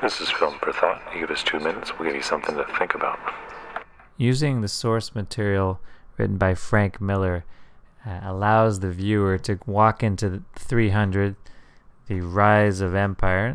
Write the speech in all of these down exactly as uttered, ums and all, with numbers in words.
This is Film for Thought. You give us two minutes, we'll give you something to think about. Using the source material written by Frank Miller uh, allows the viewer to walk into the three hundred, the rise of empire,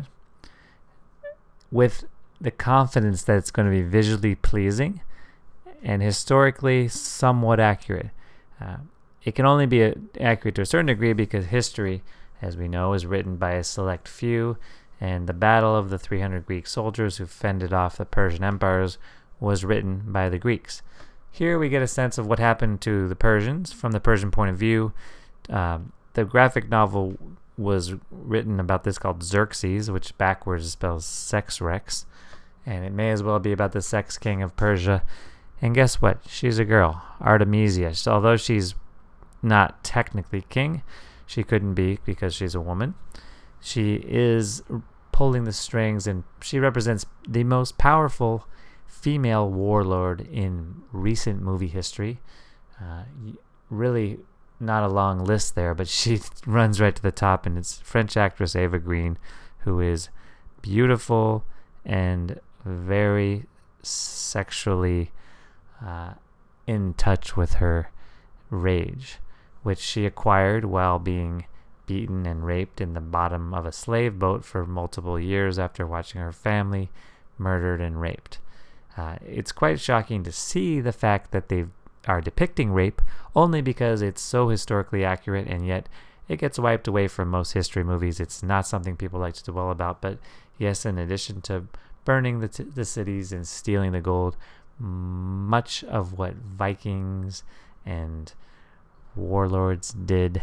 with the confidence that it's going to be visually pleasing and historically somewhat accurate. Uh, it can only be a, accurate to a certain degree because history, as we know, is written by a select few, and the battle of the three hundred Greek soldiers who fended off the Persian empires was written by the Greeks. Here we get a sense of what happened to the Persians from the Persian point of view. Um, the graphic novel was written about this called Xerxes, which backwards spells sex rex, and it may as well be about the sex king of Persia. And guess what? She's a girl, Artemisia. So although she's not technically king, she couldn't be because she's a woman. She is pulling the strings, and she represents the most powerful female warlord in recent movie history. Uh, really not a long list there, but she runs right to the top, and it's French actress Eva Green, who is beautiful and very sexually uh, in touch with her rage, which she acquired while being beaten and raped in the bottom of a slave boat for multiple years after watching her family murdered and raped. Uh, it's quite shocking to see the fact that they are depicting rape only because it's so historically accurate, and yet it gets wiped away from most history movies. It's not something people like to dwell about, but yes, in addition to burning the, t- the cities and stealing the gold, much of what Vikings and warlords did,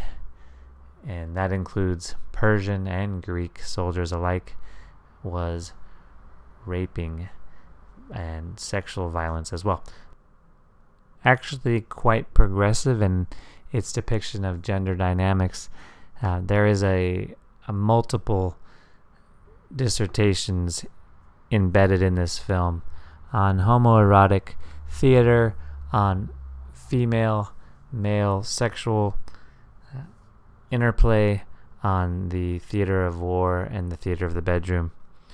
and that includes Persian and Greek soldiers alike, was raping and sexual violence as well. Actually quite progressive in its depiction of gender dynamics. Uh, there is a, a multiple dissertations embedded in this film on homoerotic theater, on female male sexual uh, interplay, on the theater of war and the theater of the bedroom.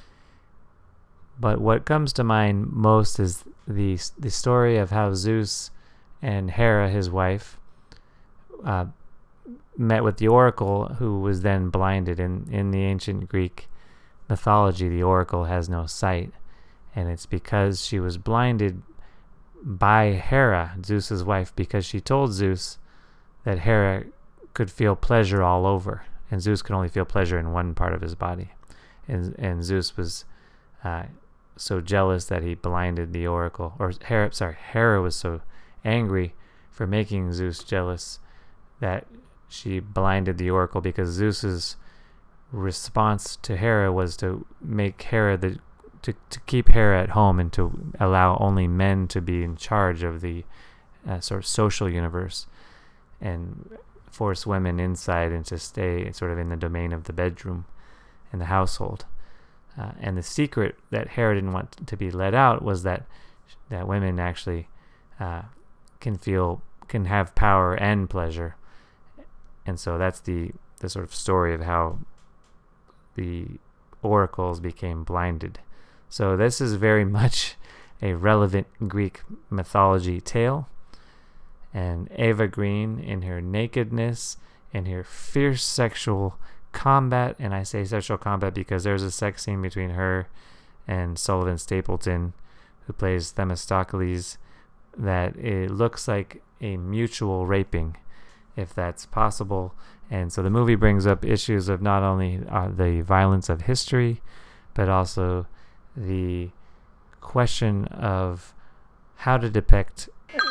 But what comes to mind most is the the story of how Zeus and Hera, his wife, uh, met with the oracle, who was then blinded. In, in the ancient Greek mythology, the oracle has no sight, and it's because she was blinded by Hera, Zeus's wife, because she told Zeus that Hera could feel pleasure all over, and Zeus could only feel pleasure in one part of his body, and and Zeus was uh, so jealous that he blinded the oracle, or Hera, sorry, Hera was so angry for making Zeus jealous that she blinded the oracle, because Zeus's response to Hera was to make Hera the to, to keep Hera at home and to allow only men to be in charge of the uh, sort of social universe, and force women inside and to stay sort of in the domain of the bedroom and the household. Uh, and the secret that Hera didn't want to be let out was that that women actually uh, can feel, can have power and pleasure. And so that's the, the sort of story of how the oracles became blinded. So this is very much a relevant Greek mythology tale. And Eva Green, in her nakedness, in her fierce sexual combat, and I say sexual combat because there's a sex scene between her and Sullivan Stapleton, who plays Themistocles, that it looks like a mutual raping, if that's possible. And so the movie brings up issues of not only uh, the violence of history, but also the question of how to depict